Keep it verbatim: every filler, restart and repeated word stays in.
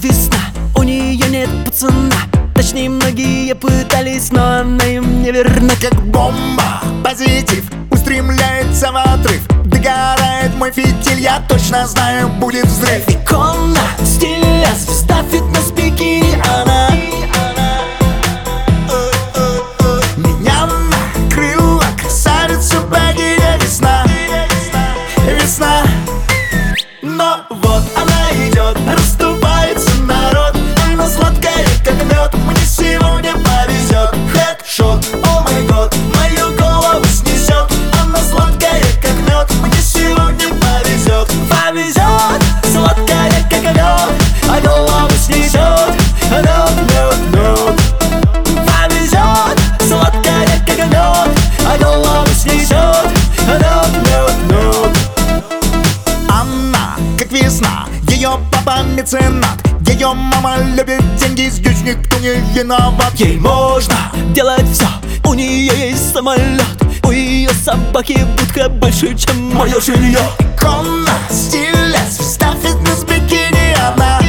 весна, у нее нет пацана. Точнее, многие пытались, но она им не верна. Как бомба, позитив устремляется в отрыв. Догорает мой фитиль, я точно знаю, будет взрыв. Икона стиля, звезда фитнес-бикини она. Меня накрыла красавица богиня весна. Весна. Но вот она идет, расступается народ. Она сладкая, как мед, мне сегодня повезет. Хэдшот, о май год, мою голову снесет. Она сладкая, как мед, мне сегодня повезет. Повезет, сладкая, как мед, а голову снесет. Мед, мед, мед. Повезет, сладкая, как мед, а голову снесет. Мед, мед, мед. Она, как весна, ее папа меценат. Ее мама любит деньги, здесь никто не виноват. Ей можно делать все, у нее есть самолет. У ее собаки будка больше, чем мое жилье. Икона стиля, звезда фитнес-бикини она.